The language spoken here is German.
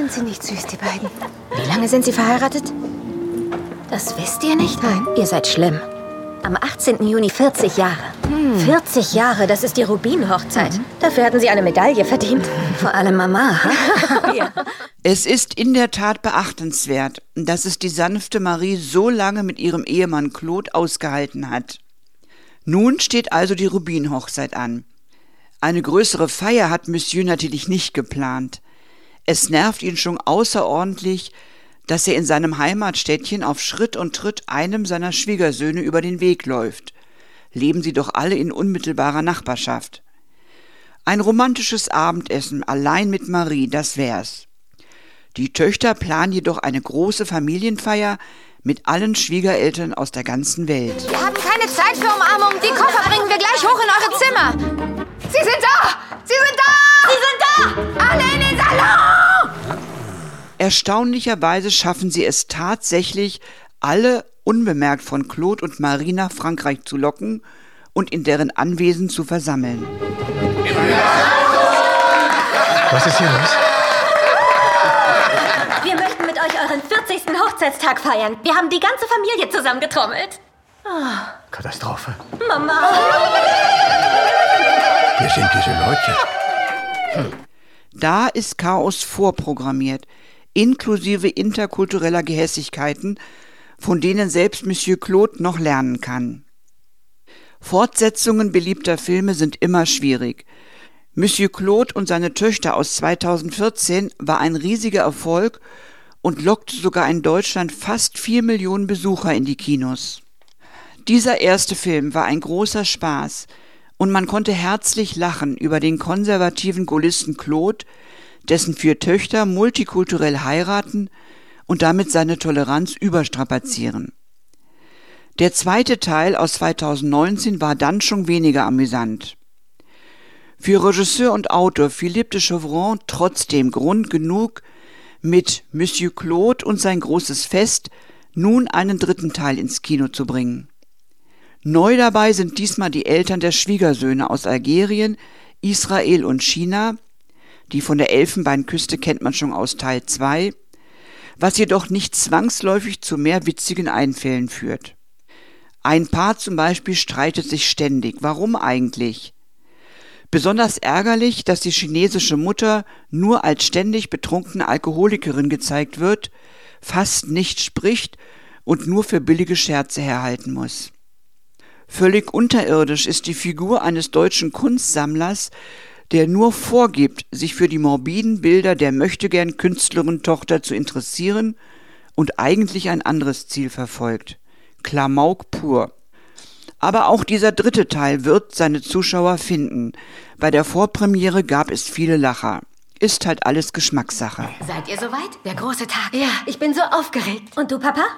Sind sie nicht süß, die beiden? Wie lange sind sie verheiratet? Das wisst ihr nicht? Nein. Ihr seid schlimm. Am 18. Juni 40 Jahre. 40 Jahre, das ist die Rubin-Hochzeit. Dafür hatten sie eine Medaille verdient. Vor allem Mama. Ja. Es ist in der Tat beachtenswert, dass es die sanfte Marie so lange mit ihrem Ehemann Claude ausgehalten hat. Nun steht also die Rubin-Hochzeit an. Eine größere Feier hat Monsieur natürlich nicht geplant. Es nervt ihn schon außerordentlich, dass er in seinem Heimatstädtchen auf Schritt und Tritt einem seiner Schwiegersöhne über den Weg läuft. Leben sie doch alle in unmittelbarer Nachbarschaft. Ein romantisches Abendessen allein mit Marie, das wär's. Die Töchter planen jedoch eine große Familienfeier mit allen Schwiegereltern aus der ganzen Welt. Wir haben keine Zeit für Umarmung. Die Koffer bringen wir gleich hoch in eure Zimmer. Sie sind da! Sie sind da! Sie sind da! Alle in den Salon! Erstaunlicherweise schaffen sie es tatsächlich, alle unbemerkt von Claude und Marie nach Frankreich zu locken und in deren Anwesen zu versammeln. Was ist hier los? Wir möchten mit euch euren 40. Hochzeitstag feiern. Wir haben die ganze Familie zusammengetrommelt. Katastrophe. Mama! Wer sind diese Leute? Da ist Chaos vorprogrammiert, inklusive interkultureller Gehässigkeiten, von denen selbst Monsieur Claude noch lernen kann. Fortsetzungen beliebter Filme sind immer schwierig. Monsieur Claude und seine Töchter aus 2014 war ein riesiger Erfolg und lockte sogar in Deutschland fast 4 Millionen Besucher in die Kinos. Dieser erste Film war ein großer Spaß und man konnte herzlich lachen über den konservativen Gaullisten Claude, dessen 4 Töchter multikulturell heiraten und damit seine Toleranz überstrapazieren. Der zweite Teil aus 2019 war dann schon weniger amüsant. Für Regisseur und Autor Philippe de Chauvron trotzdem Grund genug, mit Monsieur Claude und sein großes Fest nun einen dritten Teil ins Kino zu bringen. Neu dabei sind diesmal die Eltern der Schwiegersöhne aus Algerien, Israel und China. Die von der Elfenbeinküste kennt man schon aus Teil 2, was jedoch nicht zwangsläufig zu mehr witzigen Einfällen führt. Ein Paar zum Beispiel streitet sich ständig. Warum eigentlich? Besonders ärgerlich, dass die chinesische Mutter nur als ständig betrunkene Alkoholikerin gezeigt wird, fast nicht spricht und nur für billige Scherze herhalten muss. Völlig unterirdisch ist die Figur eines deutschen Kunstsammlers, der nur vorgibt, sich für die morbiden Bilder der Möchtegern-Künstlerin-Tochter zu interessieren und eigentlich ein anderes Ziel verfolgt. Klamauk pur. Aber auch dieser dritte Teil wird seine Zuschauer finden. Bei der Vorpremiere gab es viele Lacher. Ist halt alles Geschmackssache. Seid ihr soweit? Der große Tag. Ja. Ich bin so aufgeregt. Und du, Papa?